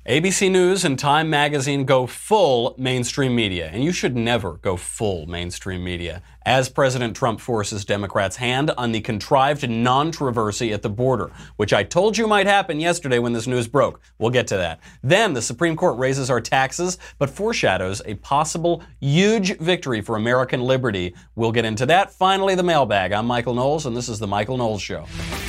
ABC News and Time Magazine go full mainstream media, and you should never go full mainstream media, as President Trump forces Democrats' hand on the contrived non-controversy at the border, which I told you might happen yesterday when this news broke. We'll get to that. Then the Supreme Court raises our taxes, but foreshadows a possible huge victory for American liberty. We'll get into that. Finally, the mailbag. I'm Michael Knowles, and this is The Michael Knowles Show.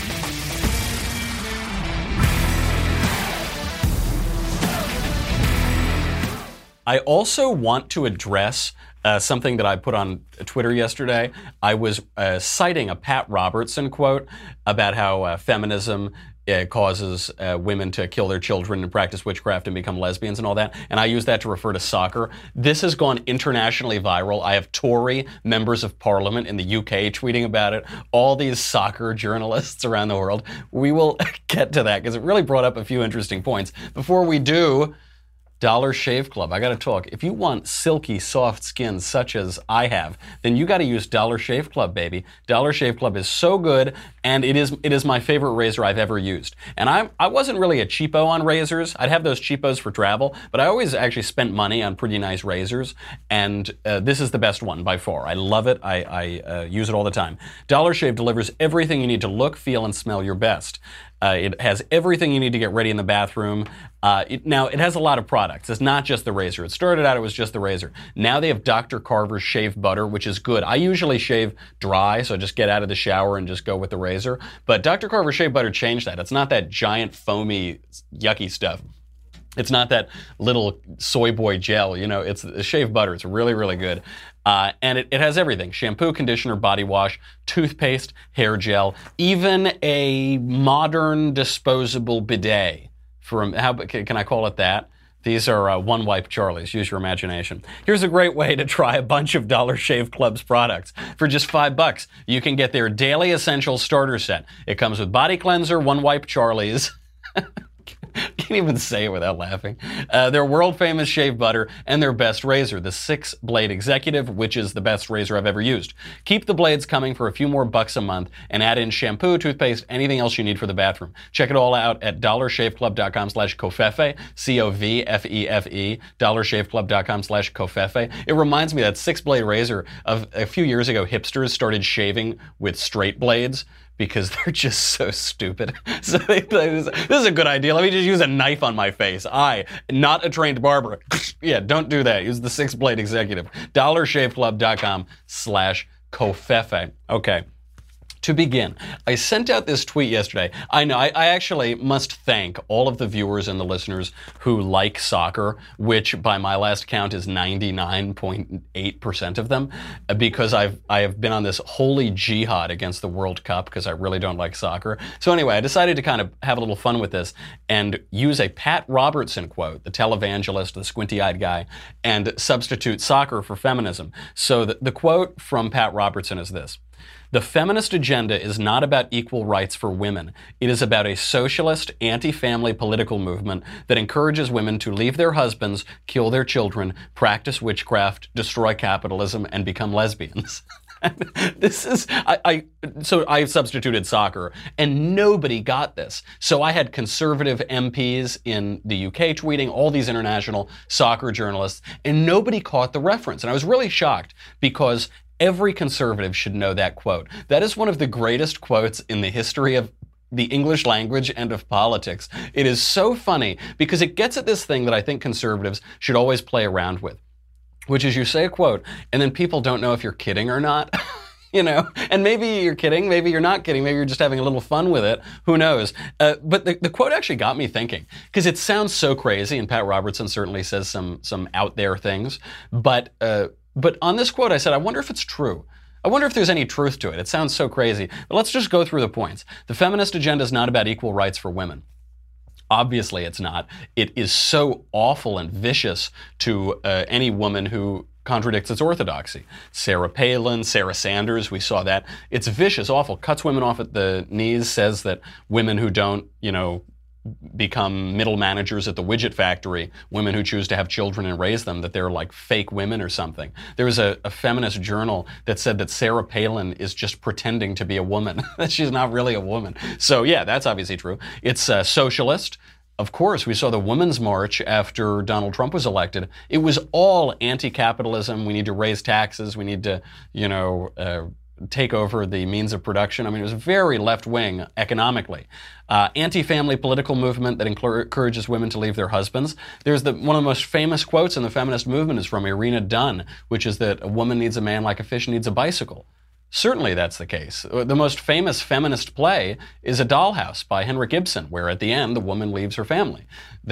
I also want to address something that I put on Twitter yesterday. I was citing a Pat Robertson quote about how feminism causes women to kill their children and practice witchcraft and become lesbians and all that. And I use that to refer to soccer. This has gone internationally viral. I have Tory members of parliament in the UK tweeting about it. All these soccer journalists around the world. We will get to that because it really brought up a few interesting points. Before we do, Dollar Shave Club. I got to talk. If you want silky, soft skin such as I have, then you got to use Dollar Shave Club, baby. Dollar Shave Club is so good, and it is my favorite razor I've ever used. And I wasn't really a cheapo on razors. I'd have those cheapos for travel, but I always actually spent money on pretty nice razors, and this is the best one by far. I love it. I use it all the time. Dollar Shave delivers everything you need to look, feel, and smell your best. It has everything you need to get ready in the bathroom. Now, it has a lot of products. It's not just the razor. It started out, it was just the razor. Now they have Dr. Carver's Shave Butter, which is good. I usually shave dry, so I just get out of the shower and just go with the razor. But Dr. Carver's Shave Butter changed that. It's not that giant, foamy, yucky stuff. It's not that little soy boy gel, it's a shave butter. It's really, really good. And it has everything. Shampoo, conditioner, body wash, toothpaste, hair gel, even a modern disposable bidet. Can I call it that? These are one-wipe Charlies. Use your imagination. Here's a great way to try a bunch of Dollar Shave Club's products. For just $5, you can get their Daily Essentials Starter Set. It comes with body cleanser, one-wipe Charlies. Can't even say it without laughing. Their world-famous shave butter and their best razor, the 6-blade Executive, which is the best razor I've ever used. Keep the blades coming for a few more bucks a month and add in shampoo, toothpaste, anything else you need for the bathroom. Check it all out at dollarshaveclub.com/covfefe, C-O-V-F-E-F-E, dollarshaveclub.com/covfefe. It reminds me that 6-blade razor of a few years ago, hipsters started shaving with straight blades because they're just so stupid. So this is a good idea. Let me just use a knife on my face. Not a trained barber. Yeah, don't do that. Use the 6-blade Executive. dollarshaveclub.com/covfefe. Okay. To begin, I sent out this tweet yesterday. I know, I actually must thank all of the viewers and the listeners who like soccer, which by my last count is 99.8% of them, because I have been on this holy jihad against the World Cup because I really don't like soccer. So anyway, I decided to kind of have a little fun with this and use a Pat Robertson quote, the televangelist, the squinty-eyed guy, and substitute soccer for feminism. So the quote from Pat Robertson is this: "The feminist agenda is not about equal rights for women. It is about a socialist, anti-family political movement that encourages women to leave their husbands, kill their children, practice witchcraft, destroy capitalism, and become lesbians." So I substituted soccer, and nobody got this. So I had conservative MPs in the UK tweeting, all these international soccer journalists, and nobody caught the reference. And I was really shocked because every conservative should know that quote. That is one of the greatest quotes in the history of the English language and of politics. It is so funny because it gets at this thing that I think conservatives should always play around with, which is you say a quote and then people don't know if you're kidding or not. And maybe you're kidding, maybe you're not kidding, maybe you're just having a little fun with it, who knows. But the quote actually got me thinking, because it sounds so crazy, and Pat Robertson certainly says some out there things, but on this quote I said, I wonder if it's true. I wonder if there's any truth to it. It sounds so crazy. But let's just go through the points. The feminist agenda is not about equal rights for women. Obviously it's not. It is so awful and vicious to any woman who contradicts its orthodoxy. Sarah Palin, Sarah Sanders, we saw that. It's vicious, awful, cuts women off at the knees, says that women who don't, become middle managers at the widget factory, women who choose to have children and raise them, that they're like fake women or something. There was a feminist journal that said that Sarah Palin is just pretending to be a woman, that she's not really a woman. So yeah, that's obviously true. It's socialist. Of course, we saw the Women's March after Donald Trump was elected. It was all anti-capitalism. We need to raise taxes. We need to, take over the means of production. I mean, it was very left-wing economically. Anti-family political movement that encourages women to leave their husbands. There's one of the most famous quotes in the feminist movement is from Irina Dunn, which is that a woman needs a man like a fish needs a bicycle. Certainly that's the case. The most famous feminist play is A Dollhouse by Henrik Ibsen, where at the end the woman leaves her family.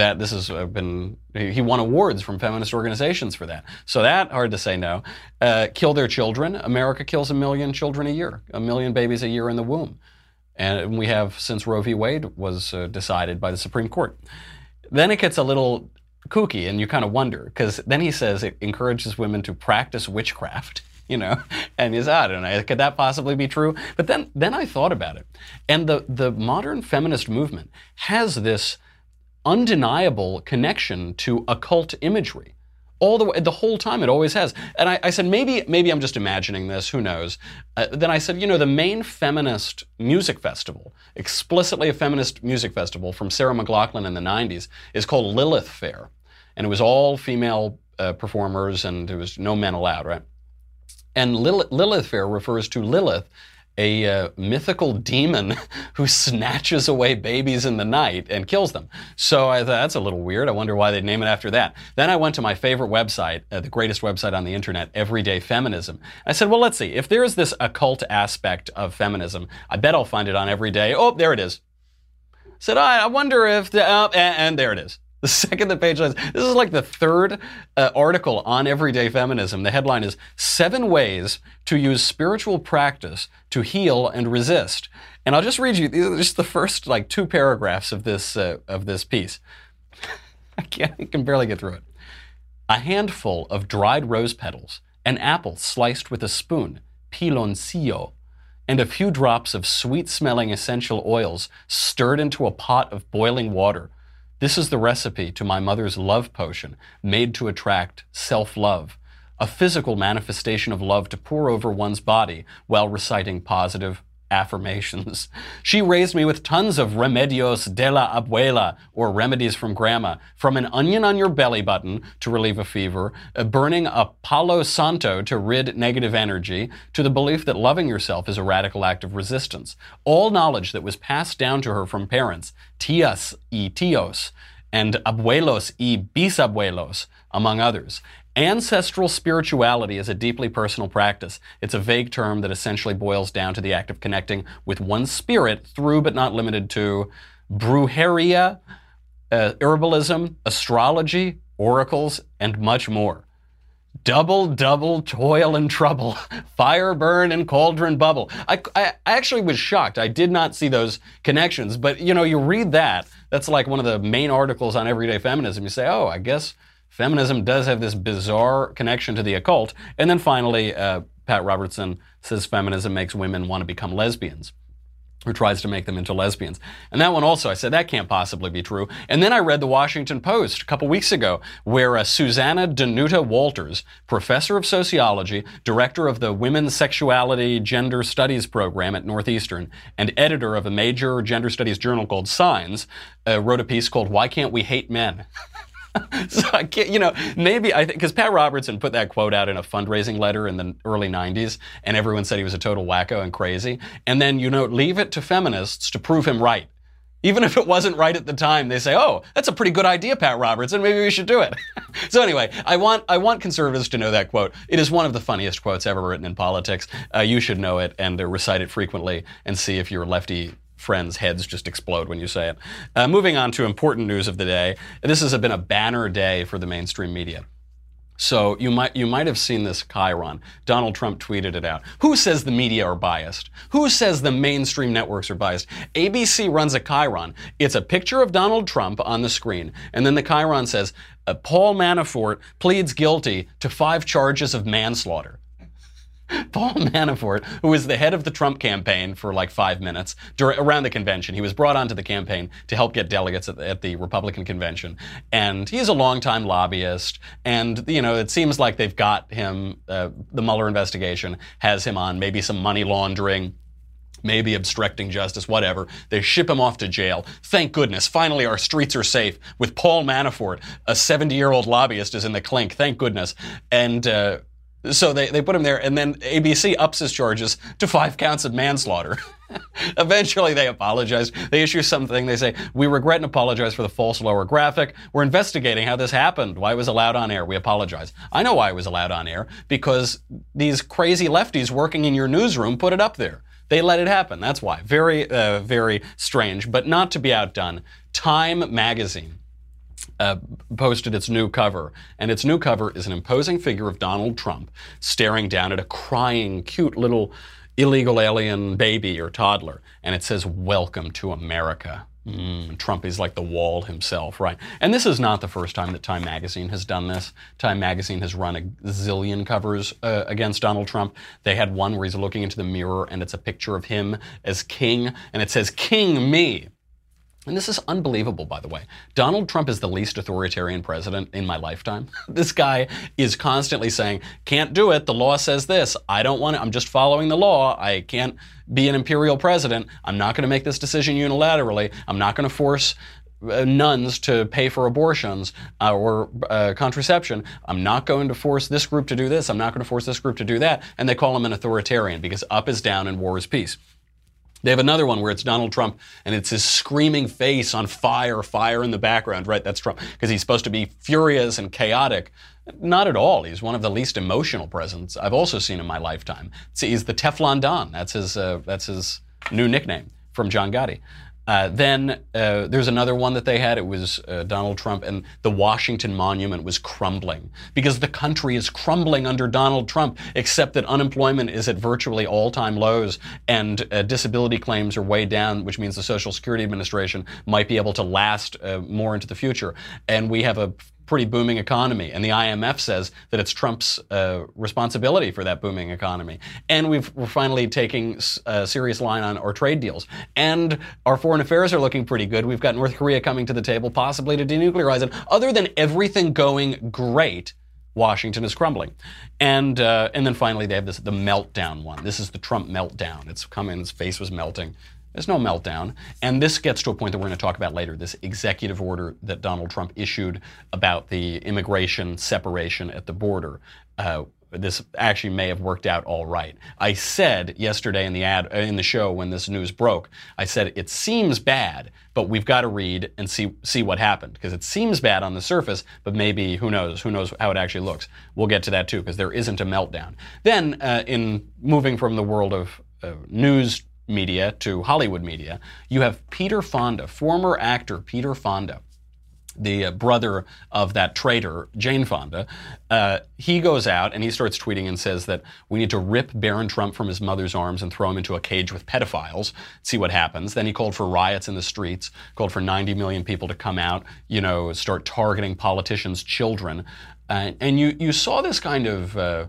He won awards from feminist organizations for that. So that, hard to say no. Kill their children. America kills 1 million children a year, 1 million babies a year in the womb. And we have since Roe v. Wade was decided by the Supreme Court. Then it gets a little kooky and you kind of wonder, because then he says it encourages women to practice witchcraft. And I don't know, could that possibly be true? But then I thought about it. And the modern feminist movement has this undeniable connection to occult imagery. The whole time, it always has. And I said, maybe I'm just imagining this, who knows? Then I said, the main feminist music festival, explicitly a feminist music festival from Sarah McLachlan in the 90s, is called Lilith Fair. And it was all female performers and there was no men allowed, right? And Lilith Fair refers to Lilith, a mythical demon who snatches away babies in the night and kills them. So I thought, that's a little weird. I wonder why they'd name it after that. Then I went to my favorite website, the greatest website on the internet, Everyday Feminism. I said, well, let's see. If there's this occult aspect of feminism, I bet I'll find it on Everyday. Oh, there it is. I said, I wonder if, and there it is. The second the page lands, this is like the third article on Everyday Feminism. The headline is 7 Ways to Use Spiritual Practice to Heal and Resist. And I'll just read you just the first 2 paragraphs of this piece. I can barely get through it. A handful of dried rose petals, an apple sliced with a spoon, piloncillo, and a few drops of sweet-smelling essential oils stirred into a pot of boiling water. This is the recipe to my mother's love potion, made to attract self-love, a physical manifestation of love to pour over one's body while reciting positive affirmations. She raised me with tons of remedios de la abuela, or remedies from grandma, from an onion on your belly button to relieve a fever, burning a palo santo to rid negative energy, to the belief that loving yourself is a radical act of resistance. All knowledge that was passed down to her from parents, tias y tios, and abuelos y bisabuelos, among others. Ancestral spirituality is a deeply personal practice. It's a vague term that essentially boils down to the act of connecting with one's spirit through, but not limited to, brujeria, herbalism, astrology, oracles, and much more. Double, toil and trouble, fire burn and cauldron bubble. I actually was shocked. I did not see those connections, but you read that's like one of the main articles on Everyday Feminism. You say, oh, I guess feminism does have this bizarre connection to the occult. And then finally, Pat Robertson says feminism makes women want to become lesbians, or tries to make them into lesbians. And that one also, I said, that can't possibly be true. And then I read the Washington Post a couple weeks ago, where Susanna Danuta Walters, professor of sociology, director of the Women's Sexuality Gender Studies program at Northeastern, and editor of a major gender studies journal called Signs, wrote a piece called Why Can't We Hate Men? So I can't, maybe I think, because Pat Robertson put that quote out in a fundraising letter in the early 90s, and everyone said he was a total wacko and crazy. And then, leave it to feminists to prove him right. Even if it wasn't right at the time, they say, oh, that's a pretty good idea, Pat Robertson, maybe we should do it. So anyway, I want conservatives to know that quote. It is one of the funniest quotes ever written in politics. You should know it and recite it frequently and see if your lefty friends' heads just explode when you say it. Moving on to important news of the day. This has been a banner day for the mainstream media. So you might have seen this chyron. Donald Trump tweeted it out. Who says the media are biased? Who says the mainstream networks are biased? ABC runs a chyron. It's a picture of Donald Trump on the screen. And then the chyron says, Paul Manafort pleads guilty to 5 charges of manslaughter. Paul Manafort, who was the head of the Trump campaign for like 5 minutes around the convention. He was brought onto the campaign to help get delegates at the Republican convention. And he's a longtime lobbyist. And, it seems like they've got him, the Mueller investigation has him on maybe some money laundering, maybe obstructing justice, whatever. They ship him off to jail. Thank goodness. Finally, our streets are safe with Paul Manafort, a 70-year-old lobbyist, is in the clink. Thank goodness. And so they put him there, and then ABC ups his charges to 5 counts of manslaughter. Eventually, they apologize. They issue something. They say, we regret and apologize for the false lower graphic. We're investigating how this happened, why it was allowed on air. We apologize. I know why it was allowed on air, because these crazy lefties working in your newsroom put it up there. They let it happen. That's why. Very, very strange, but not to be outdone. Time magazine posted its new cover, and its new cover is an imposing figure of Donald Trump staring down at a crying, cute little illegal alien baby or toddler, and it says, "Welcome to America." Trump is like the wall himself, right? And this is not the first time that Time Magazine has done this. Time Magazine has run a zillion covers against Donald Trump. They had one where he's looking into the mirror, and it's a picture of him as king, and it says, "King me." And this is unbelievable, by the way. Donald Trump is the least authoritarian president in my lifetime. This guy is constantly saying, can't do it, the law says this, I don't want it, I'm just following the law, I can't be an imperial president, I'm not going to make this decision unilaterally, I'm not going to force nuns to pay for abortions or contraception, I'm not going to force this group to do this, I'm not going to force this group to do that, and they call him an authoritarian because up is down and war is peace. They have another one where it's Donald Trump and it's his screaming face on fire, fire in the background, right? That's Trump, because he's supposed to be furious and chaotic. Not at all. He's one of the least emotional presidents I've also seen in my lifetime. See, he's the Teflon Don. That's his new nickname from John Gotti. Then there's another one that they had. It was Donald Trump, and the Washington Monument was crumbling because the country is crumbling under Donald Trump, except that unemployment is at virtually all-time lows and disability claims are way down, which means the Social Security Administration might be able to last more into the future. And we have a pretty booming economy, and the IMF says that it's Trump's responsibility for that booming economy. And we're finally taking a serious line on our trade deals. And our foreign affairs are looking pretty good. We've got North Korea coming to the table, possibly to denuclearize it. Other than everything going great, Washington is crumbling. And then finally they have the meltdown one. This is the Trump meltdown. It's coming, his face was melting. There's no meltdown. And this gets to a point that we're going to talk about later, this executive order that Donald Trump issued about the immigration separation at the border. This actually may have worked out all right. I said yesterday in the show when this news broke, I said it seems bad, but we've got to read and see what happened, because it seems bad on the surface, but maybe who knows how it actually looks. We'll get to that too, because there isn't a meltdown. Then in moving from the world of news media to Hollywood media, you have Peter Fonda, former actor Peter Fonda, the brother of that traitor, Jane Fonda. He goes out and he starts tweeting and says that we need to rip Barron Trump from his mother's arms and throw him into a cage with pedophiles, see what happens. Then he called for riots in the streets, called for 90 million people to come out, start targeting politicians' children. And you saw this kind of a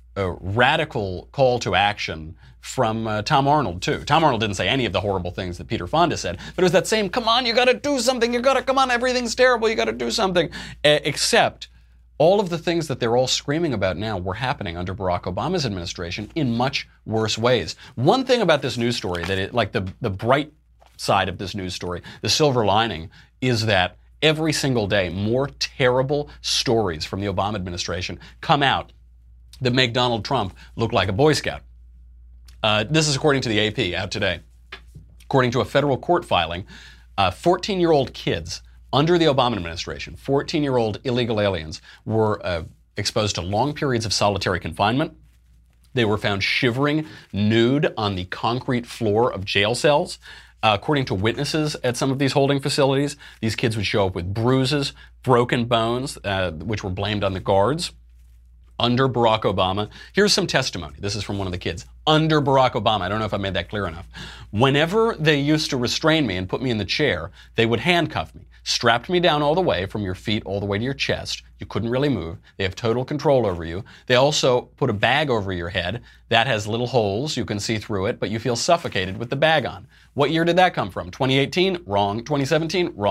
radical call to action from Tom Arnold, too. Tom Arnold didn't say any of the horrible things that Peter Fonda said, but it was that same, come on, you gotta do something, come on, everything's terrible, you gotta do something. Except all of the things that they're all screaming about now were happening under Barack Obama's administration in much worse ways. One thing about this news story, the bright side of this news story, the silver lining, is that every single day more terrible stories from the Obama administration come out that make Donald Trump look like a Boy Scout. This is according to the AP out today. According to a federal court filing, 14-year-old kids under the Obama administration, 14-year-old illegal aliens, were exposed to long periods of solitary confinement. They were found shivering nude on the concrete floor of jail cells. According to witnesses at some of these holding facilities, these kids would show up with bruises, broken bones, which were blamed on the guards. Under Barack Obama, here's some testimony. This is from one of the kids. Under Barack Obama, I don't know if I made that clear enough. Whenever they used to restrain me and put me in the chair, they would handcuff me, strapped me down all the way from your feet all the way to your chest. You couldn't really move. They have total control over you. They also put a bag over your head that has little holes. You can see through it, but you feel suffocated with the bag on. What year did that come from? 2018? Wrong. 2017? Wrong.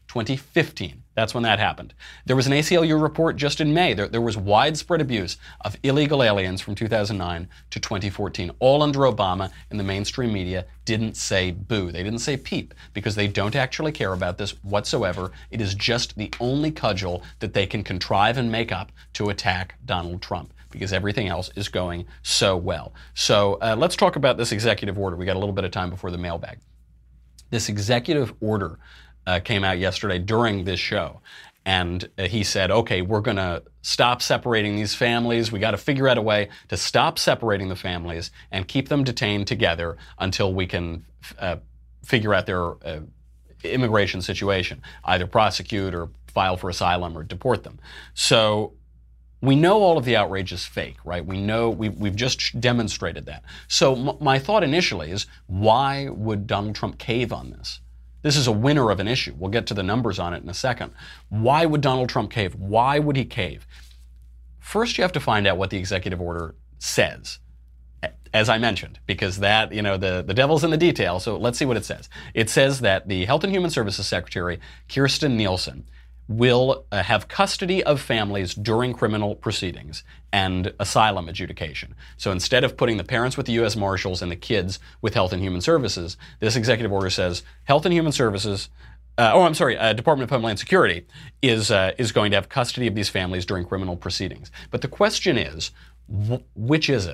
2015. That's when that happened. There was an ACLU report just in May. There was widespread abuse of illegal aliens from 2009 to 2014, all under Obama, and the mainstream media didn't say boo. They didn't say peep, because they don't actually care about this whatsoever. It is just the only cudgel that they can contrive and make up to attack Donald Trump, because everything else is going so well. So let's talk about this executive order. We got a little bit of time before the mailbag. This executive order came out yesterday during this show, and he said, okay, we're going to stop separating these families. We got to figure out a way to stop separating the families and keep them detained together until we can figure out their immigration situation, either prosecute or file for asylum or deport them. So we know all of the outrage is fake, right? We know, we've just demonstrated that. So my thought initially is, why would Donald Trump cave on this? This is a winner of an issue. We'll get to the numbers on it in a second. Why would Donald Trump cave? Why would he cave? First, you have to find out what the executive order says, as I mentioned, because that, the devil's in the detail. So let's see what it says. It says that the Health and Human Services Secretary, Kirstjen Nielsen, will have custody of families during criminal proceedings and asylum adjudication. So instead of putting the parents with the U.S. Marshals and the kids with Health and Human Services, this executive order says Health and Human Services, Department of Homeland Security is going to have custody of these families during criminal proceedings. But the question is, which is it?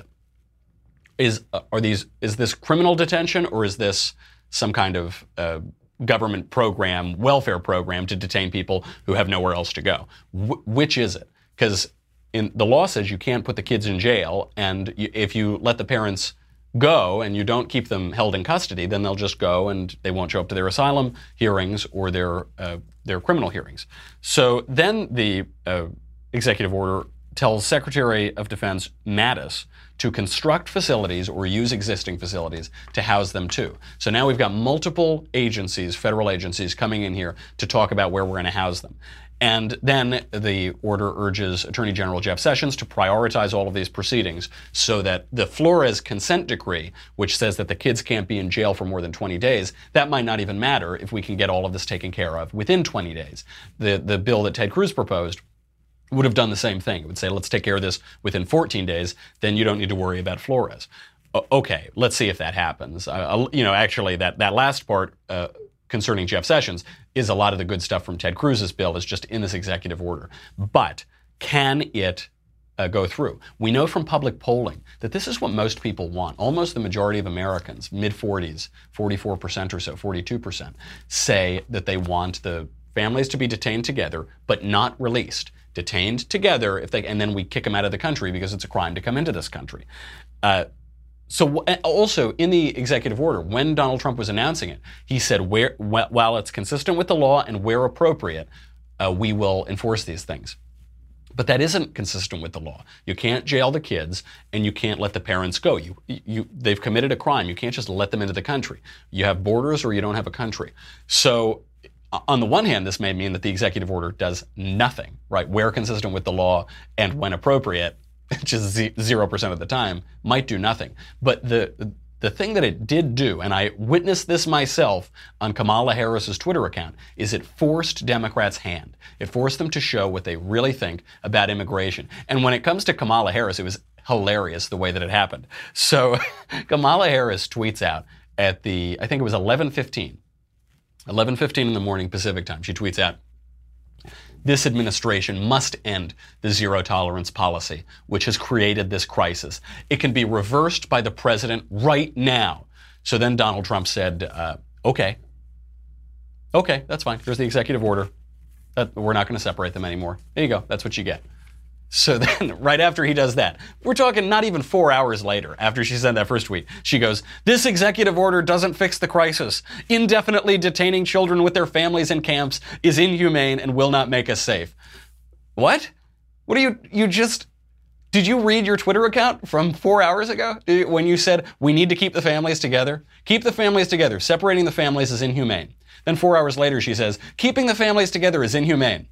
Is this criminal detention, or is this some kind of government program, welfare program to detain people who have nowhere else to go? Which is it? Because the law says you can't put the kids in jail, and if you let the parents go and you don't keep them held in custody, then they'll just go and they won't show up to their asylum hearings or their criminal hearings. So then the executive order tells Secretary of Defense Mattis to construct facilities or use existing facilities to house them too. So now we've got multiple agencies, federal agencies, coming in here to talk about where we're going to house them. And then the order urges Attorney General Jeff Sessions to prioritize all of these proceedings so that the Flores consent decree, which says that the kids can't be in jail for more than 20 days, that might not even matter if we can get all of this taken care of within 20 days. The bill that Ted Cruz proposed would have done the same thing. It would say, let's take care of this within 14 days, then you don't need to worry about Flores. Okay, let's see if that happens. Actually, that last part concerning Jeff Sessions is a lot of the good stuff from Ted Cruz's bill is just in this executive order. But can it go through? We know from public polling that this is what most people want. Almost the majority of Americans, mid-40s, 44% or so, 42%, say that they want the families to be detained together but not released. Detained together, and then we kick them out of the country because it's a crime to come into this country. So also in the executive order, when Donald Trump was announcing it, he said, while it's consistent with the law and where appropriate, we will enforce these things. But that isn't consistent with the law. You can't jail the kids, and you can't let the parents go. They've committed a crime. You can't just let them into the country. You have borders, or you don't have a country. So on the one hand, this may mean that the executive order does nothing, right? Where consistent with the law and when appropriate, which is 0% of the time, might do nothing. But the thing that it did do, and I witnessed this myself on Kamala Harris's Twitter account, is it forced Democrats' hand. It forced them to show what they really think about immigration. And when it comes to Kamala Harris, it was hilarious the way that it happened. So Kamala Harris tweets out at I think it was 11:15 in the morning Pacific time. She tweets out, "This administration must end the zero tolerance policy, which has created this crisis. It can be reversed by the president right now." So then Donald Trump said, okay, that's fine. Here's the executive order. We're not going to separate them anymore. There you go. That's what you get. So then, right after he does that, we're talking not even 4 hours later, after she sent that first tweet, she goes, "This executive order doesn't fix the crisis. Indefinitely detaining children with their families in camps is inhumane and will not make us safe." What? What are did you read your Twitter account from 4 hours ago when you said, we need to keep the families together? Keep the families together. Separating the families is inhumane. Then 4 hours later, she says, keeping the families together is inhumane.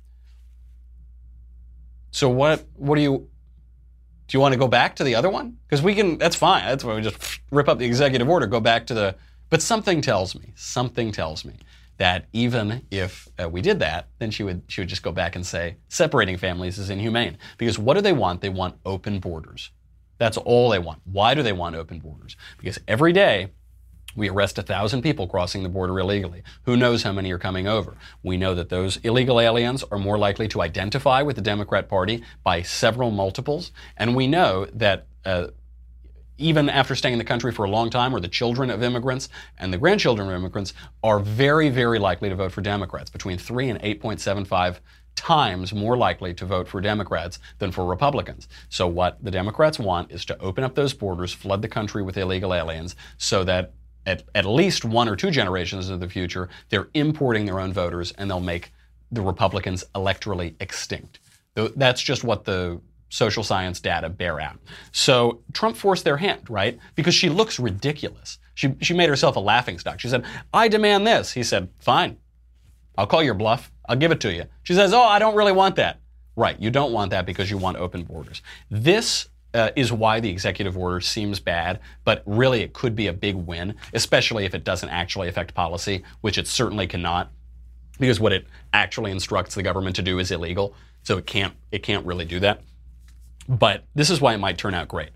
So what do you want to go back to the other one? Because that's fine. That's why we just rip up the executive order, go back to but something tells me that even if we did that, then she would just go back and say separating families is inhumane. Because what do they want? They want open borders. That's all they want. Why do they want open borders? Because every day we arrest 1,000 people crossing the border illegally. Who knows how many are coming over? We know that those illegal aliens are more likely to identify with the Democrat Party by several multiples. And we know that even after staying in the country for a long time, or the children of immigrants and the grandchildren of immigrants are very, very likely to vote for Democrats, between 3 and 8.75 times more likely to vote for Democrats than for Republicans. So what the Democrats want is to open up those borders, flood the country with illegal aliens, so that at least 1 or 2 generations into the future, they're importing their own voters and they'll make the Republicans electorally extinct. That's just what the social science data bear out. So Trump forced their hand, right? Because she looks ridiculous. She made herself a laughingstock. She said, I demand this. He said, fine, I'll call your bluff. I'll give it to you. She says, oh, I don't really want that. Right, you don't want that because you want open borders. This is why the executive order seems bad, but really it could be a big win, especially if it doesn't actually affect policy, which it certainly cannot, because what it actually instructs the government to do is illegal. So it can't really do that. But this is why it might turn out great.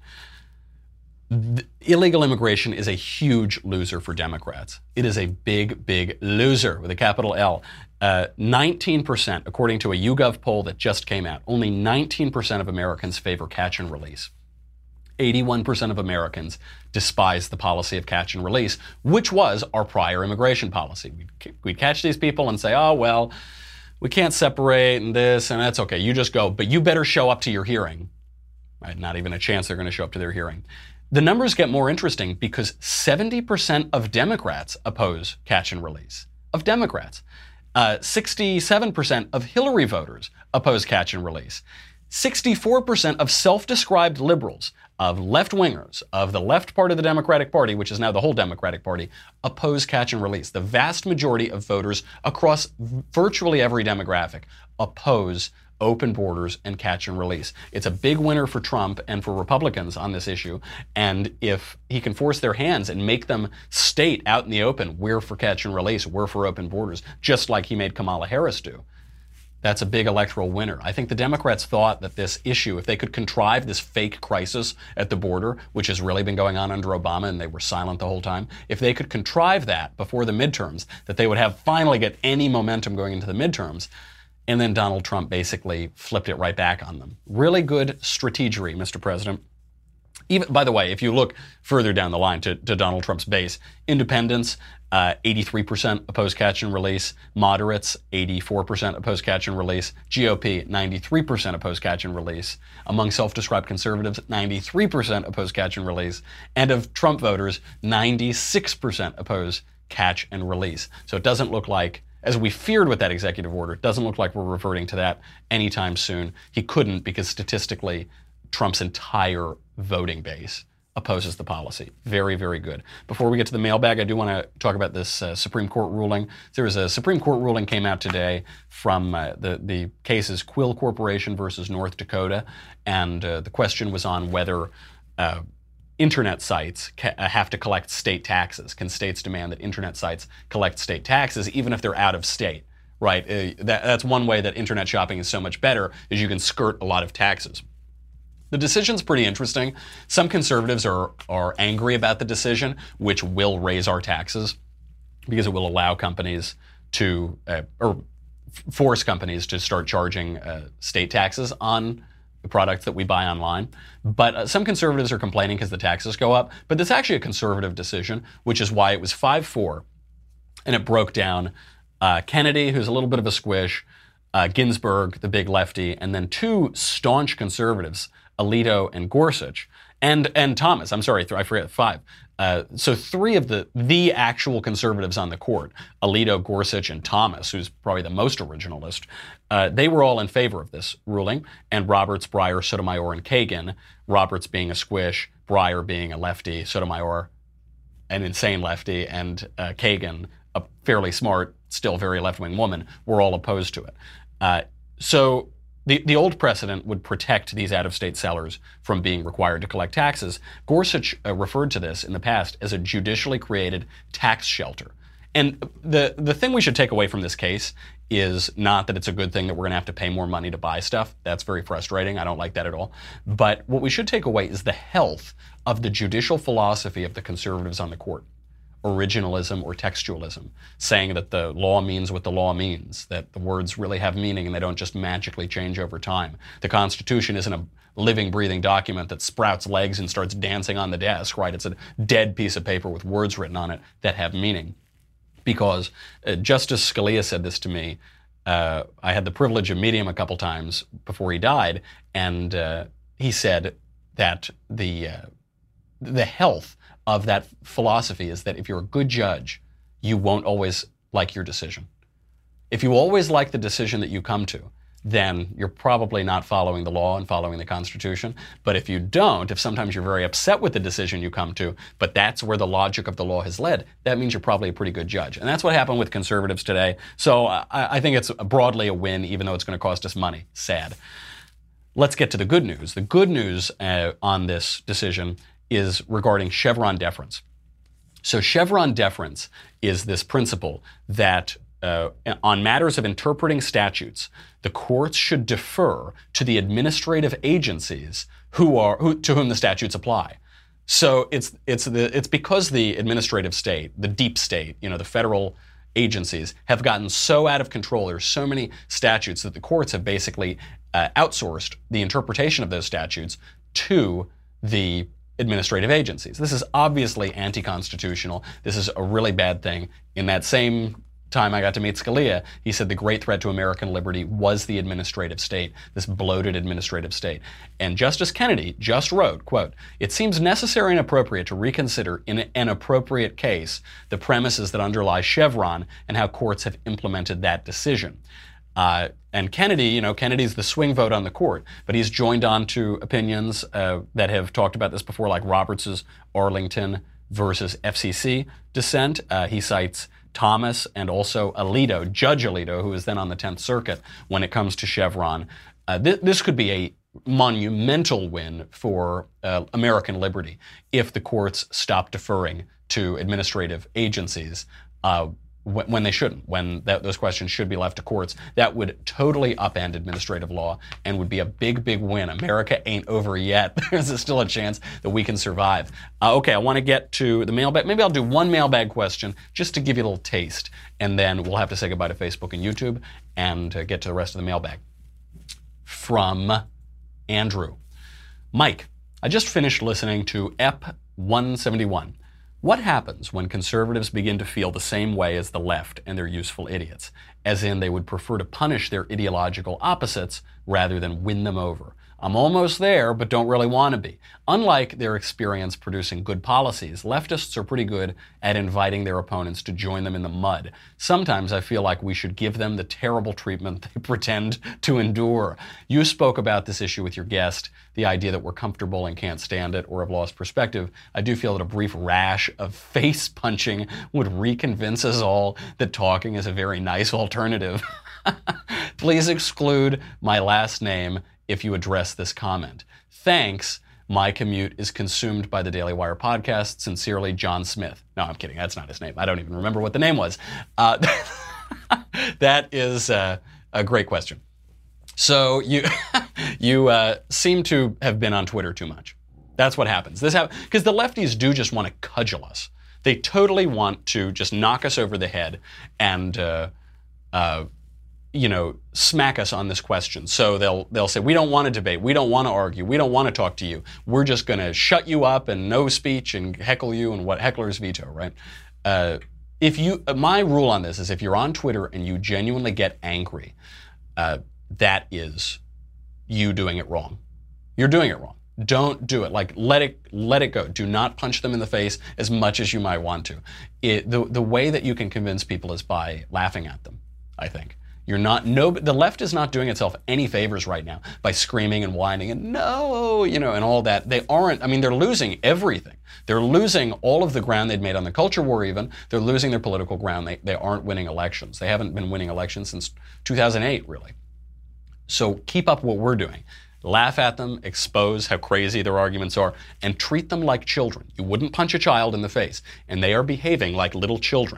Illegal immigration is a huge loser for Democrats. It is a big, big loser with a capital L. 19%, according to a YouGov poll that just came out, only 19% of Americans favor catch and release. 81% of Americans despise the policy of catch and release, which was our prior immigration policy. We'd catch these people and say, oh, well, we can't separate and this, and that's okay. You just go, but you better show up to your hearing. Right? Not even a chance they're going to show up to their hearing. The numbers get more interesting because 70% of Democrats oppose catch and release. Of Democrats. 67% of Hillary voters oppose catch and release. 64% of self-described liberals, of left-wingers, of the left part of the Democratic Party, which is now the whole Democratic Party, oppose catch and release. The vast majority of voters across virtually every demographic oppose open borders and catch and release. It's a big winner for Trump and for Republicans on this issue. And if he can force their hands and make them state out in the open, we're for catch and release, we're for open borders, just like he made Kamala Harris do, that's a big electoral winner. I think the Democrats thought that this issue, if they could contrive this fake crisis at the border, which has really been going on under Obama and they were silent the whole time, if they could contrive that before the midterms, that they would have finally get any momentum going into the midterms. And then Donald Trump basically flipped it right back on them. Really good strategery, Mr. President. Even, by the way, if you look further down the line to Donald Trump's base, independents, 83% oppose catch and release, moderates, 84% oppose catch and release, GOP, 93% oppose catch and release, among self-described conservatives, 93% oppose catch and release, and of Trump voters, 96% oppose catch and release. So it doesn't look like, as we feared with that executive order, it doesn't look like we're reverting to that anytime soon. He couldn't, because statistically, Trump's entire voting base opposes the policy. Very, very good. Before we get to the mailbag, I do want to talk about this Supreme Court ruling. There was a Supreme Court ruling came out today from the cases Quill Corporation versus North Dakota, and the question was on whether internet sites have to collect state taxes. Can states demand that internet sites collect state taxes even if they're out of state? Right? That's one way that internet shopping is so much better, is you can skirt a lot of taxes. The decision's pretty interesting. Some conservatives are angry about the decision, which will raise our taxes because it will allow companies to, or force companies to start charging state taxes on the products that we buy online. But some conservatives are complaining because the taxes go up. But it's actually a conservative decision, which is why it was 5-4. And it broke down Kennedy, who's a little bit of a squish, Ginsburg, the big lefty, and then 2 staunch conservatives, Alito and Gorsuch, and Thomas. I'm sorry, I forget 5. So 3 of the actual conservatives on the court, Alito, Gorsuch, and Thomas, who's probably the most originalist, they were all in favor of this ruling. And Roberts, Breyer, Sotomayor, and Kagan, Roberts being a squish, Breyer being a lefty, Sotomayor an insane lefty, and Kagan, a fairly smart, still very left-wing woman, were all opposed to it. So the old precedent would protect these out-of-state sellers from being required to collect taxes. Gorsuch referred to this in the past as a judicially created tax shelter. And the thing we should take away from this case is not that it's a good thing that we're going to have to pay more money to buy stuff. That's very frustrating. I don't like that at all. But what we should take away is the health of the judicial philosophy of the conservatives on the court. Originalism or textualism, saying that the law means what the law means, that the words really have meaning and they don't just magically change over time. The Constitution isn't a living, breathing document that sprouts legs and starts dancing on the desk, right? It's a dead piece of paper with words written on it that have meaning. Because Justice Scalia said this to me. I had the privilege of meeting him a couple times before he died, and he said that the health of that philosophy is that if you're a good judge, you won't always like your decision. If you always like the decision that you come to, then you're probably not following the law and following the Constitution. But if you don't, if sometimes you're very upset with the decision you come to, but that's where the logic of the law has led, that means you're probably a pretty good judge. And that's what happened with conservatives today. So I think it's broadly a win, even though it's going to cost us money. Sad. Let's get to the good news. The good news on this decision is regarding Chevron deference. So Chevron deference is this principle that on matters of interpreting statutes, the courts should defer to the administrative agencies to whom the statutes apply. So it's because the administrative state, the deep state, the federal agencies have gotten so out of control. There's so many statutes that the courts have basically outsourced the interpretation of those statutes to the administrative agencies. This is obviously anti-constitutional. This is a really bad thing. In that same time I got to meet Scalia, he said the great threat to American liberty was the administrative state, this bloated administrative state. And Justice Kennedy just wrote, quote, "It seems necessary and appropriate to reconsider in an appropriate case the premises that underlie Chevron and how courts have implemented that decision." And Kennedy, Kennedy's the swing vote on the court, but he's joined on to opinions that have talked about this before, like Roberts' Arlington versus FCC dissent. He cites Thomas and also Alito, Judge Alito, who is then on the 10th Circuit when it comes to Chevron. This could be a monumental win for American liberty if the courts stop deferring to administrative agencies when they shouldn't, when those questions should be left to courts. That would totally upend administrative law and would be a big, big win. America ain't over yet. There's still a chance that we can survive. Okay, I want to get to the mailbag. Maybe I'll do one mailbag question just to give you a little taste, and then we'll have to say goodbye to Facebook and YouTube and get to the rest of the mailbag. From Andrew. Mike, I just finished listening to EP 171. What happens when conservatives begin to feel the same way as the left and their useful idiots, as in they would prefer to punish their ideological opposites rather than win them over? I'm almost there, but don't really want to be. Unlike their experience producing good policies, leftists are pretty good at inviting their opponents to join them in the mud. Sometimes I feel like we should give them the terrible treatment they pretend to endure. You spoke about this issue with your guest, the idea that we're comfortable and can't stand it or have lost perspective. I do feel that a brief rash of face punching would reconvince us all that talking is a very nice alternative. Please exclude my last name if you address this comment. Thanks. My commute is consumed by the Daily Wire podcast. Sincerely, John Smith. No, I'm kidding. That's not his name. I don't even remember what the name was. That is a great question. So you seem to have been on Twitter too much. That's what happens. Because the lefties do just want to cudgel us. They totally want to just knock us over the head and smack us on this question. So they'll say, we don't want to debate, we don't want to argue, we don't want to talk to you. We're just going to shut you up and no speech and heckle you and what hecklers veto, right? My rule on this is if you're on Twitter and you genuinely get angry, that is you doing it wrong. You're doing it wrong. Don't do it. Like, let it go. Do not punch them in the face as much as you might want to. The way that you can convince people is by laughing at them, I think. The left is not doing itself any favors right now by screaming and whining and and all that. They're losing everything. They're losing all of the ground they'd made on the culture war even. They're losing their political ground. They aren't winning elections. They haven't been winning elections since 2008, really. So keep up what we're doing. Laugh at them, expose how crazy their arguments are, and treat them like children. You wouldn't punch a child in the face, and they are behaving like little children.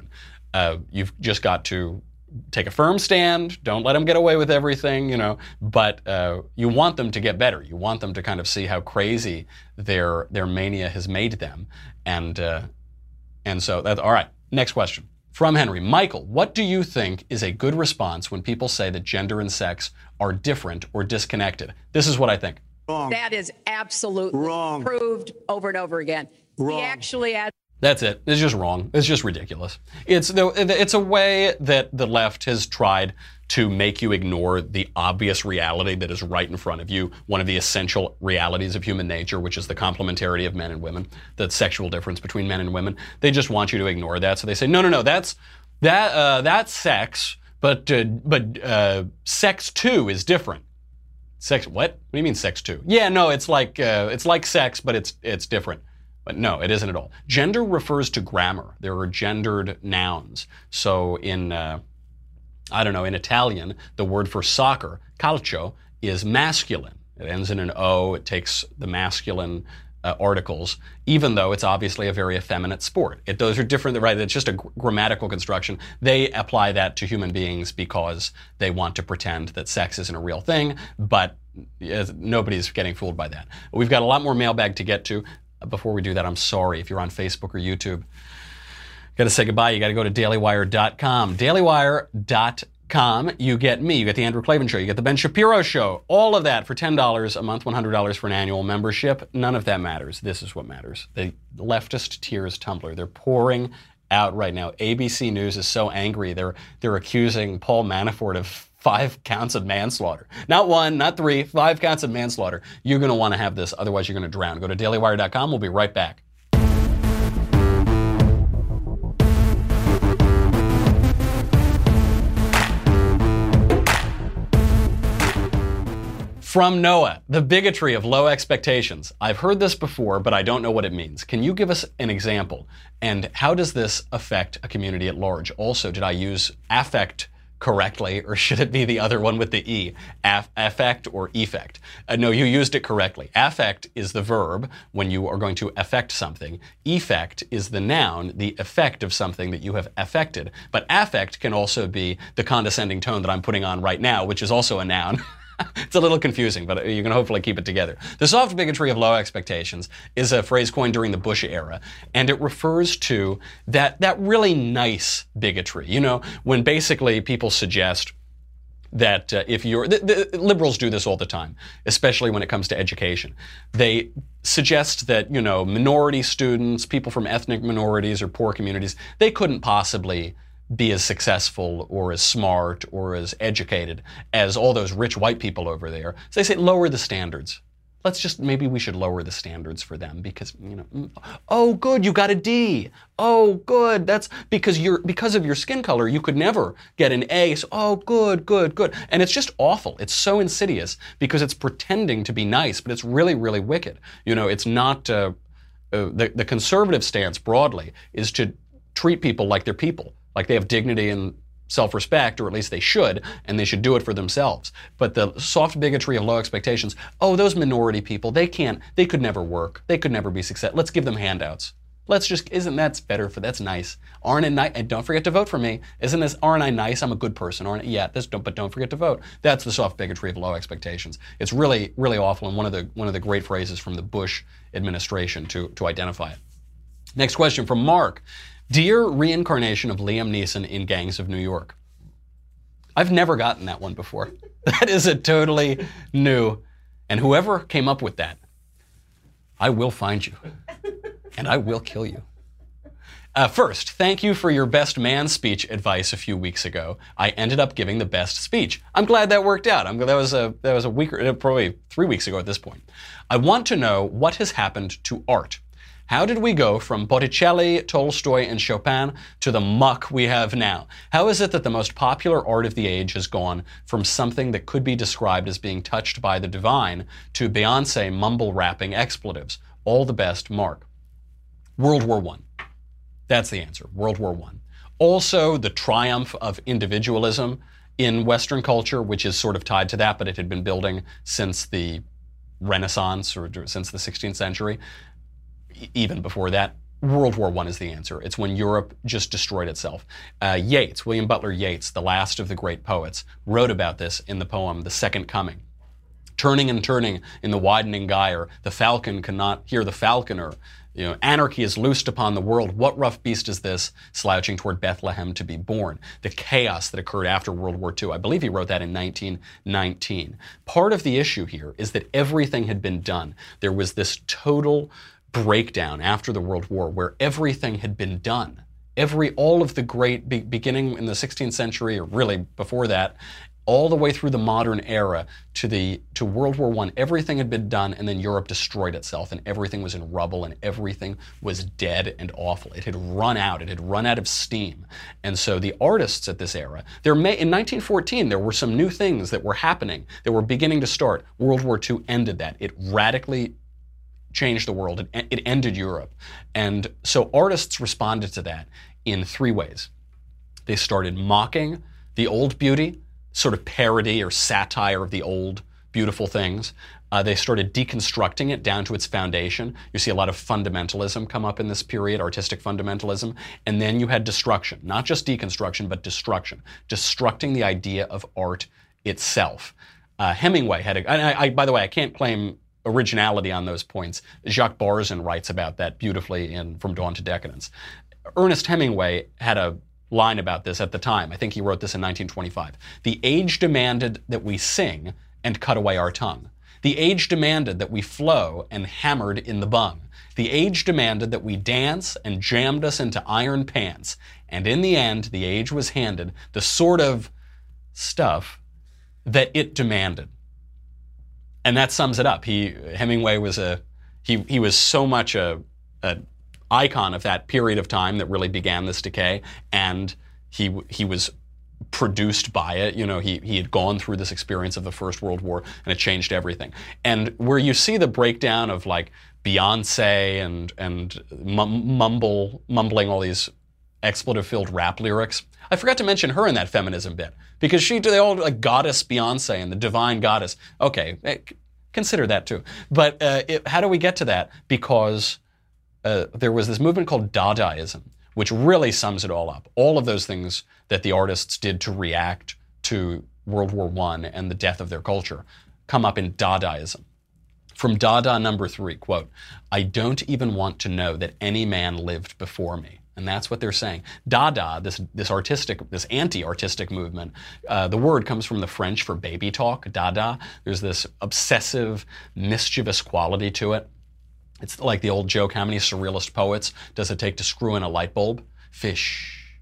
You've just got to take a firm stand. Don't let them get away with everything, But you want them to get better. You want them to kind of see how crazy their mania has made them, and so that's all right. Next question from Henry. Michael, what do you think is a good response when people say that gender and sex are different or disconnected? This is what I think. Wrong. That is absolutely wrong. Proved over and over again. Wrong. He actually had. That's it. It's just wrong. It's just ridiculous. It's a way that the left has tried to make you ignore the obvious reality that is right in front of you, one of the essential realities of human nature, which is the complementarity of men and women, the sexual difference between men and women. They just want you to ignore that. So they say, no, that's sex, but sex 2 is different. Sex what? What do you mean sex 2? Yeah, no, it's like sex, but it's different. But no, it isn't at all. Gender refers to grammar. There are gendered nouns. So in Italian, the word for soccer, calcio, is masculine. It ends in an O. It takes the masculine articles, even though it's obviously a very effeminate sport. Those are different, right? It's just a grammatical construction. They apply that to human beings because they want to pretend that sex isn't a real thing, but nobody's getting fooled by that. We've got a lot more mailbag to get to. Before we do that, I'm sorry if you're on Facebook or YouTube. Got to say goodbye. You got to go to dailywire.com. Dailywire.com. You get me. You get the Andrew Klavan Show. You get the Ben Shapiro Show. All of that for $10 a month, $100 for an annual membership. None of that matters. This is what matters. The leftist tears tumbler. They're pouring out right now. ABC News is so angry. They're accusing Paul Manafort of 5 counts of manslaughter. Not 1, not 3, 5 counts of manslaughter. You're going to want to have this, otherwise you're going to drown. Go to dailywire.com. We'll be right back. From Noah, the bigotry of low expectations. I've heard this before, but I don't know what it means. Can you give us an example? And how does this affect a community at large? Also, did I use affect correctly, or should it be the other one with the E? Affect or effect? No, you used it correctly. Affect is the verb when you are going to affect something. Effect is the noun, the effect of something that you have affected. But affect can also be the condescending tone that I'm putting on right now, which is also a noun. It's a little confusing, but you can hopefully keep it together. The soft bigotry of low expectations is a phrase coined during the Bush era, and it refers to that really nice bigotry. When basically people suggest that if you're... The liberals do this all the time, especially when it comes to education. They suggest that, minority students, people from ethnic minorities or poor communities, they couldn't possibly be as successful or as smart or as educated as all those rich white people over there. So they say, lower the standards. Maybe we should lower the standards for them because, oh, good, you got a D. Oh, good, that's because of your skin color, you could never get an A. So, oh, good. And it's just awful. It's so insidious because it's pretending to be nice, but it's really, really wicked. It's not, the conservative stance broadly is to treat people like they're people. Like they have dignity and self-respect, or at least they should, and they should do it for themselves. But the soft bigotry of low expectations, oh, those minority people, they could never work. They could never be successful. Let's give them handouts. That's nice. Aren't it nice? And don't forget to vote for me. Aren't I nice? I'm a good person, aren't I? Yeah, but don't forget to vote. That's the soft bigotry of low expectations. It's really, really awful, and one of the great phrases from the Bush administration to identify it. Next question from Mark. Dear reincarnation of Liam Neeson in Gangs of New York. I've never gotten that one before. That is a totally new, and whoever came up with that, I will find you, and I will kill you. First, thank you for your best man speech advice a few weeks ago. I ended up giving the best speech. I'm glad that worked out. That was a week, probably 3 weeks ago at this point. I want to know what has happened to art. How did we go from Botticelli, Tolstoy, and Chopin to the muck we have now? How is it that the most popular art of the age has gone from something that could be described as being touched by the divine to Beyonce mumble-rapping expletives? All the best, Mark. World War I. That's the answer, World War I. Also, the triumph of individualism in Western culture, which is sort of tied to that, but it had been building since the Renaissance or since the 16th century. Even before that, World War I is the answer. It's when Europe just destroyed itself. Yeats, William Butler Yeats, the last of the great poets, wrote about this in the poem The Second Coming. Turning and turning in the widening gyre, the falcon cannot hear the falconer. Anarchy is loosed upon the world. What rough beast is this, slouching toward Bethlehem to be born? The chaos that occurred after World War II. I believe he wrote that in 1919. Part of the issue here is that everything had been done. There was this total breakdown after the World War where everything had been done. All of the great, beginning in the 16th century, or really before that, all the way through the modern era to World War I, everything had been done, and then Europe destroyed itself, and everything was in rubble, and everything was dead and awful. It had run out. It had run out of steam. And so the artists at this era, in 1914, there were some new things that were happening, that were beginning to start. World War II ended that. It radically changed the world. It ended Europe. And so artists responded to that in three ways. They started mocking the old beauty, sort of parody or satire of the old beautiful things. They started deconstructing it down to its foundation. You see a lot of fundamentalism come up in this period, artistic fundamentalism. And then you had destruction, not just deconstruction, but destruction, destructing the idea of art itself. Hemingway had by the way, I can't claim originality on those points. Jacques Barzun writes about that beautifully in From Dawn to Decadence. Ernest Hemingway had a line about this at the time. I think he wrote this in 1925. The age demanded that we sing and cut away our tongue. The age demanded that we flow and hammered in the bung. The age demanded that we dance and jammed us into iron pants. And in the end, the age was handed the sort of stuff that it demanded. And that sums it up. Hemingway was he was so much a icon of that period of time that really began this decay, and he was produced by it. He had gone through this experience of the First World War, and it changed everything. And where you see the breakdown of like Beyonce and mumbling all these expletive-filled rap lyrics, I forgot to mention her in that feminism bit, because they all like goddess Beyonce and the divine goddess. Okay, consider that too. But how do we get to that? Because there was this movement called Dadaism, which really sums it all up. All of those things that the artists did to react to World War I and the death of their culture come up in Dadaism. From Dada number 3, quote, "I don't even want to know that any man lived before me." And that's what they're saying. Dada, this anti-artistic movement, the word comes from the French for baby talk, Dada. There's this obsessive, mischievous quality to it. It's like the old joke, how many surrealist poets does it take to screw in a light bulb? Fish.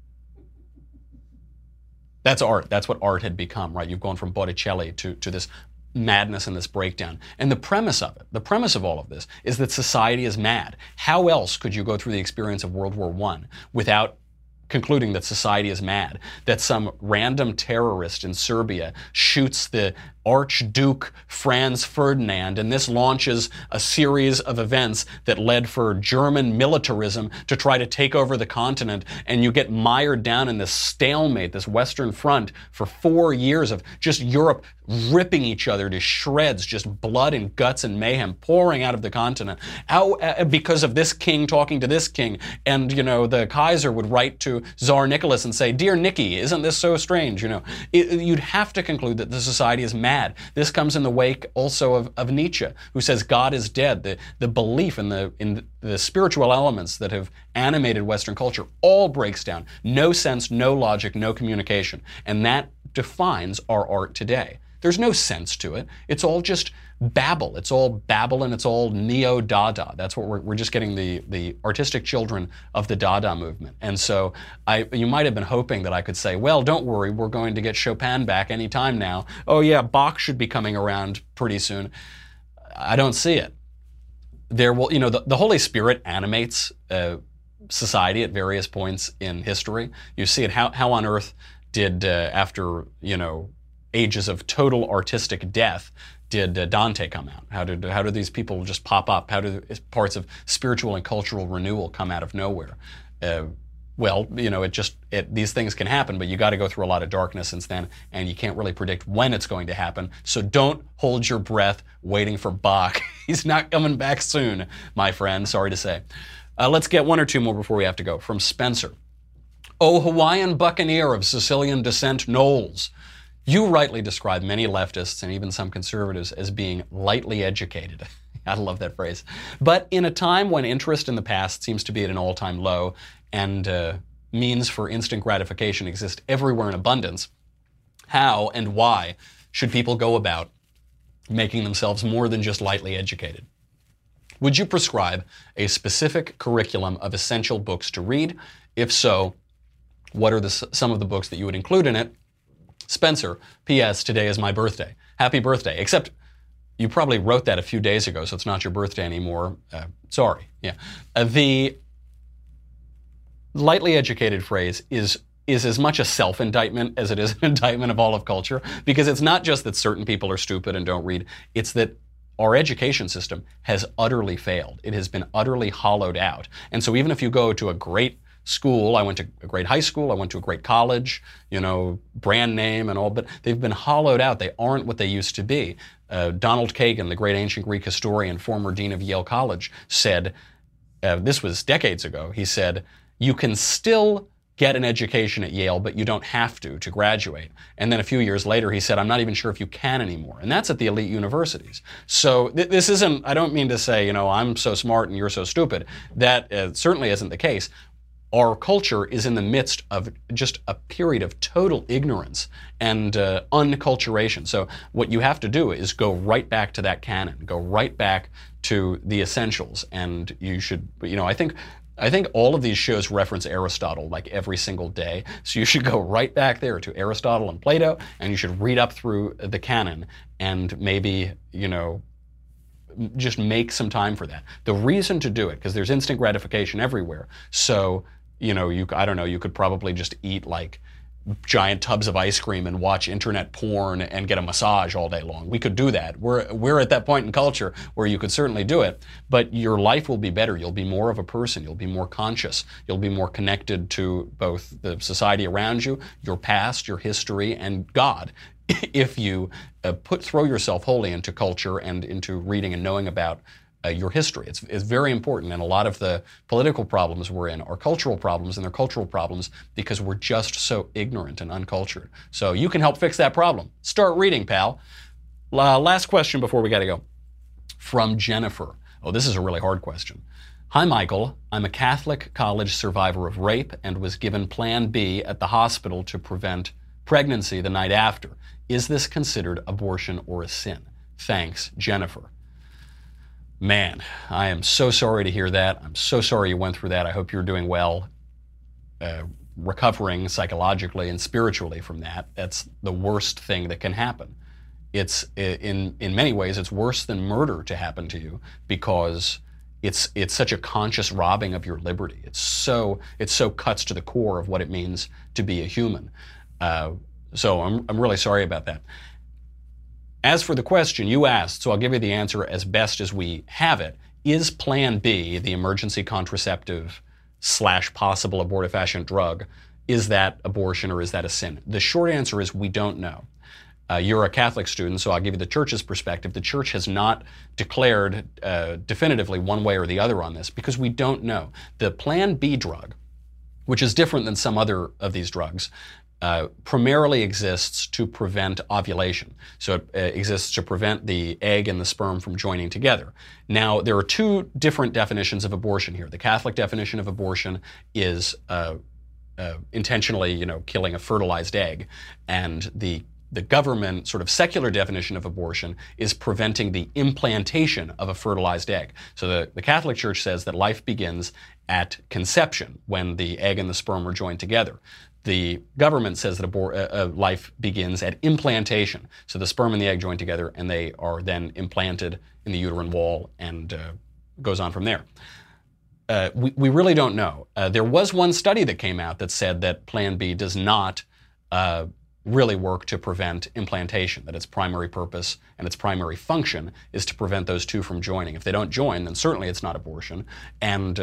That's art. That's what art had become, right? You've gone from Botticelli to this madness and this breakdown. And the premise of all of this is that society is mad. How else could you go through the experience of World War I without concluding that society is mad, that some random terrorist in Serbia shoots the Archduke Franz Ferdinand, and this launches a series of events that led for German militarism to try to take over the continent, and you get mired down in this stalemate, this Western Front, for 4 years of just Europe ripping each other to shreds, just blood and guts and mayhem pouring out of the continent. Because of this king talking to this king, and the Kaiser would write to Tsar Nicholas and say, "Dear Nicky, isn't this so strange?" You'd have to conclude that the society is mad. This comes in the wake also of Nietzsche, who says God is dead. The belief in the spiritual elements that have animated Western culture all breaks down. No sense, no logic, no communication. And that defines our art today. There's no sense to it. It's all just babble. It's all babble, and it's all neo-Dada. That's what we're just getting the artistic children of the Dada movement. And so you might have been hoping that I could say, well, don't worry, we're going to get Chopin back any time now. Oh yeah, Bach should be coming around pretty soon. I don't see it. There will, the Holy Spirit animates society at various points in history. You see it. How on earth did after ages of total artistic death did Dante come out? How do these people just pop up? How do parts of spiritual and cultural renewal come out of nowhere? These things can happen, but you got to go through a lot of darkness since then, and you can't really predict when it's going to happen. So don't hold your breath waiting for Bach. He's not coming back soon, my friend, sorry to say. Let's get one or two more before we have to go. From Spencer. O Hawaiian buccaneer of Sicilian descent, Knowles. You rightly describe many leftists and even some conservatives as being lightly educated. I love that phrase. But in a time when interest in the past seems to be at an all-time low and means for instant gratification exist everywhere in abundance, how and why should people go about making themselves more than just lightly educated? Would you prescribe a specific curriculum of essential books to read? If so, what are some of the books that you would include in it? Spencer, P.S. Today is my birthday. Happy birthday. Except you probably wrote that a few days ago, so it's not your birthday anymore. Sorry. Yeah. The lightly educated phrase is as much a self-indictment as it is an indictment of all of culture, because it's not just that certain people are stupid and don't read. It's that our education system has utterly failed. It has been utterly hollowed out. And so even if you go to a great school, I went to a great high school, I went to a great college, brand name and all, but they've been hollowed out. They aren't what they used to be. Donald Kagan, the great ancient Greek historian, former dean of Yale College, said, this was decades ago, he said, you can still get an education at Yale, but you don't have to graduate. And then a few years later, he said, I'm not even sure if you can anymore. And that's at the elite universities. So this isn't, I don't mean to say, I'm so smart and you're so stupid. That certainly isn't the case. Our culture is in the midst of just a period of total ignorance and unculturation. So what you have to do is go right back to that canon, go right back to the essentials. And you should, I think all of these shows reference Aristotle like every single day. So you should go right back there to Aristotle and Plato, and you should read up through the canon and maybe, just make some time for that. The reason to do it, because there's instant gratification everywhere. So, you could probably just eat like giant tubs of ice cream and watch internet porn and get a massage all day long. We could do that. We're at that point in culture where you could certainly do it, but your life will be better. You'll be more of a person. You'll be more conscious. You'll be more connected to both the society around you, your past, your history, and God, if you throw yourself wholly into culture and into reading and knowing about your history. It's very important, and a lot of the political problems we're in are cultural problems, and they're cultural problems because we're just so ignorant and uncultured. So you can help fix that problem. Start reading, pal. Last question before we got to go. From Jennifer. Oh, this is a really hard question. Hi, Michael. I'm a Catholic college survivor of rape and was given Plan B at the hospital to prevent pregnancy the night after. Is this considered abortion or a sin? Thanks, Jennifer. Man, I am so sorry to hear that. I'm so sorry you went through that. I hope you're doing well, recovering psychologically and spiritually from that. That's the worst thing that can happen. It's in many ways, it's worse than murder to happen to you because it's such a conscious robbing of your liberty. It so cuts to the core of what it means to be a human. So I'm really sorry about that. As for the question you asked, so I'll give you the answer as best as we have it. Is Plan B, the emergency contraceptive / possible abortifacient drug, is that abortion or is that a sin? The short answer is we don't know. You're a Catholic student, so I'll give you the Church's perspective. The Church has not declared definitively one way or the other on this because we don't know. The Plan B drug, which is different than some other of these drugs, primarily exists to prevent ovulation. So it exists to prevent the egg and the sperm from joining together. Now, there are two different definitions of abortion here. The Catholic definition of abortion is intentionally, killing a fertilized egg, and the government sort of secular definition of abortion is preventing the implantation of a fertilized egg. So the Catholic Church says that life begins at conception when the egg and the sperm are joined together. The government says that life begins at implantation. So the sperm and the egg join together and they are then implanted in the uterine wall and goes on from there. We really don't know. There was one study that came out that said that Plan B does not really work to prevent implantation, that its primary purpose and its primary function is to prevent those two from joining. If they don't join, then certainly it's not abortion. And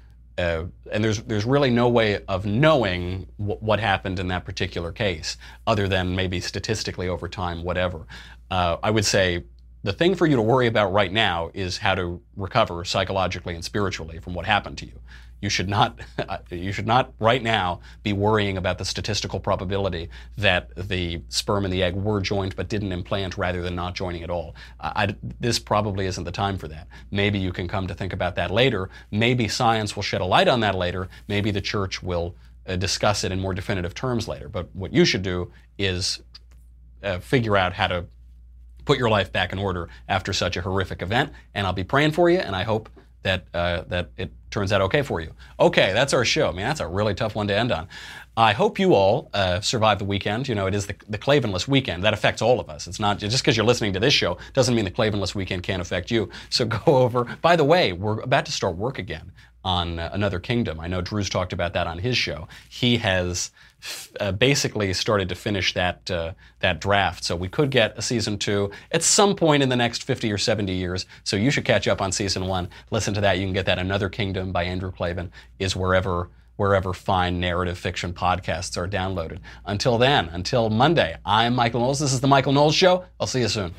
there's really no way of knowing what happened in that particular case, other than maybe statistically over time, whatever. I would say the thing for you to worry about right now is how to recover psychologically and spiritually from what happened to you. You should not right now be worrying about the statistical probability that the sperm and the egg were joined but didn't implant rather than not joining at all. This probably isn't the time for that. Maybe you can come to think about that later. Maybe science will shed a light on that later. Maybe the church will discuss it in more definitive terms later. But what you should do is figure out how to put your life back in order after such a horrific event. And I'll be praying for you, and I hope that it turns out okay for you. Okay, that's our show. I mean, that's a really tough one to end on. I hope you all survive the weekend. You know, it is the Klavanless weekend. That affects all of us. It's not just because you're listening to this show doesn't mean the Klavanless weekend can't affect you. So go over. By the way, we're about to start work again on Another Kingdom. I know Drew's talked about that on his show. He has basically started to finish that draft. So we could get a season 2 at some point in the next 50 or 70 years. So you should catch up on season 1. Listen to that. You can get that. Another Kingdom by Andrew Klavan is wherever fine narrative fiction podcasts are downloaded. Until then, until Monday, I'm Michael Knowles. This is The Michael Knowles Show. I'll see you soon.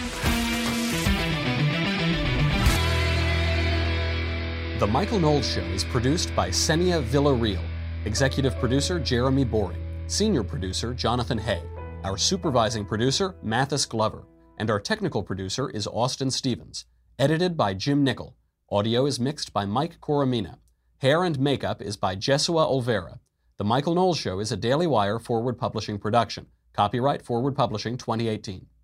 The Michael Knowles Show is produced by Senia Villarreal. Executive producer, Jeremy Boring. Senior producer, Jonathan Hay. Our supervising producer, Mathis Glover. And our technical producer is Austin Stevens. Edited by Jim Nickel. Audio is mixed by Mike Coromina. Hair and makeup is by Jesua Olvera. The Michael Knowles Show is a Daily Wire Forward Publishing production. Copyright Forward Publishing 2018.